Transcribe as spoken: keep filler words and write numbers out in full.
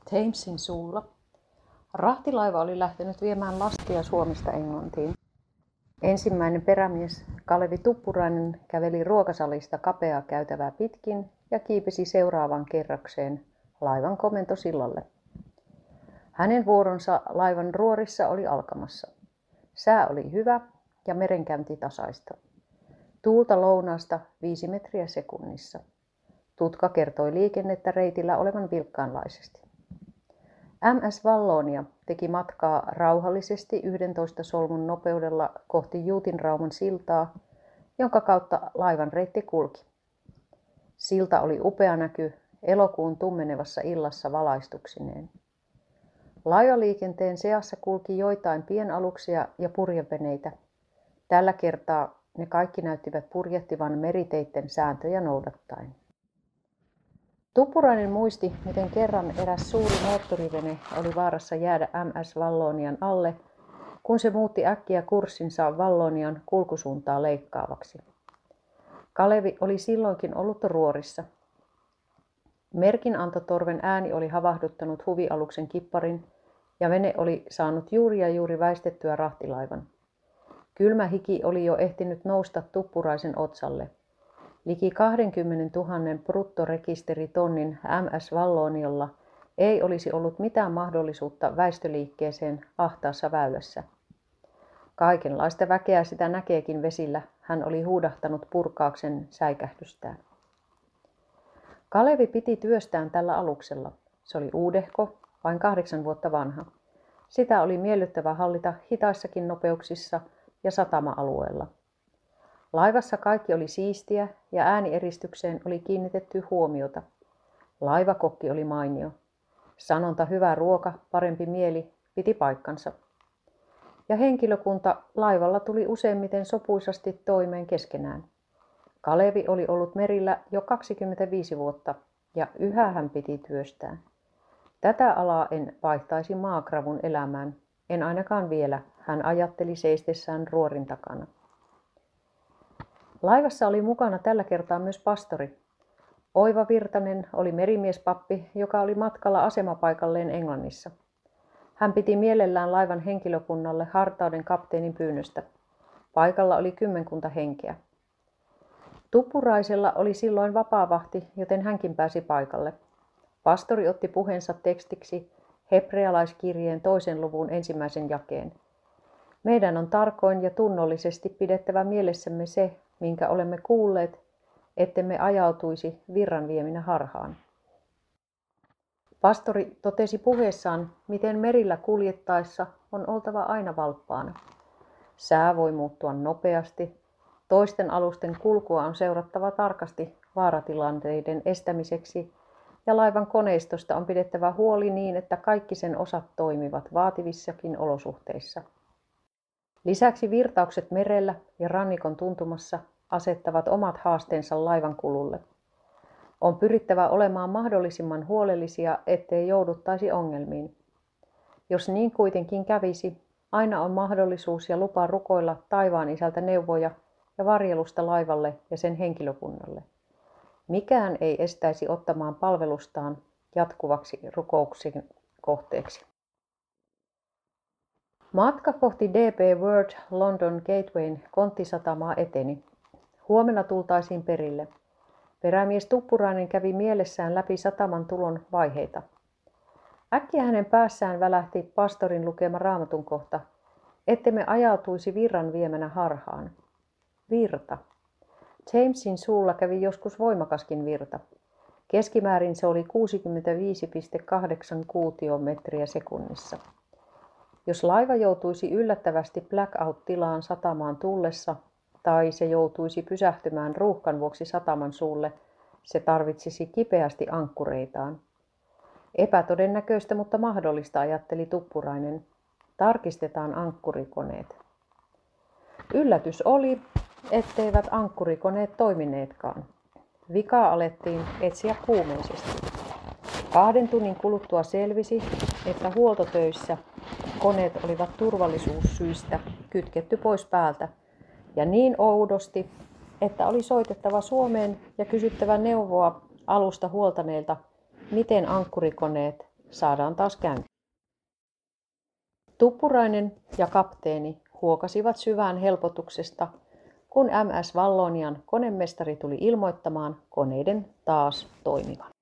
Thamesin suulla. Rahtilaiva oli lähtenyt viemään lastia Suomesta Englantiin. Ensimmäinen perämies Kalevi Tuppurainen käveli ruokasalista kapeaa käytävää pitkin ja kiipesi seuraavaan kerrokseen laivan komentosillalle. Hänen vuoronsa laivan ruorissa oli alkamassa. Sää oli hyvä ja merenkäynti tasaista. Tuulta lounaasta viisi metriä sekunnissa. Tutka kertoi liikennettä reitillä olevan vilkkaanlaisesti. M S Vallonia teki matkaa rauhallisesti yhdentoista solmun nopeudella kohti Juutinrauman siltaa, jonka kautta laivan reitti kulki. Silta oli upea näky elokuun tummenevassa illassa valaistuksineen. Laivaliikenteen seassa kulki joitain pienaluksia ja purjeveneitä. Tällä kertaa ne kaikki näyttivät purjehtivan meriteitten sääntöjä noudattaen. Tuppurainen muisti, miten kerran eräs suuri moottorivene oli vaarassa jäädä M S Vallonian alle, kun se muutti äkkiä kurssinsa Vallonian kulkusuuntaa leikkaavaksi. Kalevi oli silloinkin ollut ruorissa. Merkinantotorven ääni oli havahduttanut huvialuksen kipparin ja vene oli saanut juuri ja juuri väistettyä rahtilaivan. Kylmä hiki oli jo ehtinyt nousta Tuppuraisen otsalle. Liki kaksikymmentätuhatta bruttorekisteritonnin M S Valloniolla ei olisi ollut mitään mahdollisuutta väistöliikkeeseen ahtaassa väylässä. Kaikenlaista väkeä sitä näkeekin vesillä, hän oli huudahtanut purkauksen säikähdystään. Kalevi piti työstään tällä aluksella. Se oli uudehko, vain kahdeksan vuotta vanha. Sitä oli miellyttävä hallita hitaissakin nopeuksissa ja satama-alueella. Laivassa kaikki oli siistiä ja äänieristykseen oli kiinnitetty huomiota. Laivakokki oli mainio. Sanonta hyvä ruoka, parempi mieli piti paikkansa. Ja henkilökunta laivalla tuli useimmiten sopuisasti toimeen keskenään. Kalevi oli ollut merillä jo kaksikymmentäviisi vuotta ja yhä hän piti työstään. Tätä alaa en vaihtaisi maakravun elämään, en ainakaan vielä, hän ajatteli seistessään ruorin takana. Laivassa oli mukana tällä kertaa myös pastori. Oiva Virtanen oli merimiespappi, joka oli matkalla asemapaikalleen Englannissa. Hän piti mielellään laivan henkilökunnalle hartauden kapteenin pyynnöstä. Paikalla oli kymmenkunta henkeä. Tuppuraisella oli silloin vapaavahti, joten hänkin pääsi paikalle. Pastori otti puheensa tekstiksi hebrealaiskirjeen toisen luvun ensimmäisen jakeen. Meidän on tarkoin ja tunnollisesti pidettävä mielessämme se, minkä olemme kuulleet, ettemme ajautuisi virran vieminä harhaan. Pastori totesi puheessaan, miten merillä kuljettaessa on oltava aina valppaana. Sää voi muuttua nopeasti. Toisten alusten kulkua on seurattava tarkasti vaaratilanteiden estämiseksi ja laivan koneistosta on pidettävä huoli niin, että kaikki sen osat toimivat vaativissakin olosuhteissa. Lisäksi virtaukset merellä ja rannikon tuntumassa asettavat omat haasteensa laivan kululle. On pyrittävä olemaan mahdollisimman huolellisia, ettei jouduttaisi ongelmiin. Jos niin kuitenkin kävisi, aina on mahdollisuus ja lupa rukoilla taivaan isältä neuvoja ja varjelusta laivalle ja sen henkilökunnalle. Mikään ei estäisi ottamaan palvelustaan jatkuvaksi rukouksen kohteeksi. Matka kohti D P World London Gatewayn konttisatamaa eteni. Huomenna tultaisiin perille. Perämies Tuppurainen kävi mielessään läpi sataman tulon vaiheita. Äkkiä hänen päässään välähti pastorin lukema raamatun kohta, ettemme ajautuisi virran viemänä harhaan. Virta. Thamesin suulla kävi joskus voimakaskin virta. Keskimäärin se oli kuusikymmentäviisi pilkku kahdeksan kuutiometriä sekunnissa. Jos laiva joutuisi yllättävästi blackout-tilaan satamaan tullessa tai se joutuisi pysähtymään ruuhkan vuoksi sataman suulle, se tarvitsisi kipeästi ankkureitaan. Epätodennäköistä, mutta mahdollista, ajatteli Tuppurainen. Tarkistetaan ankkurikoneet. Yllätys oli, etteivät ankkurikoneet toimineetkaan. Vikaa alettiin etsiä kuumeisesti. Kahden tunnin kuluttua selvisi, että huoltotöissä koneet olivat turvallisuussyistä kytketty pois päältä ja niin oudosti, että oli soitettava Suomeen ja kysyttävä neuvoa alusta huoltaneilta, miten ankkurikoneet saadaan taas käyntiin. Tuppurainen ja kapteeni huokasivat syvään helpotuksesta, kun M S Vallonian konemestari tuli ilmoittamaan koneiden taas toimivan.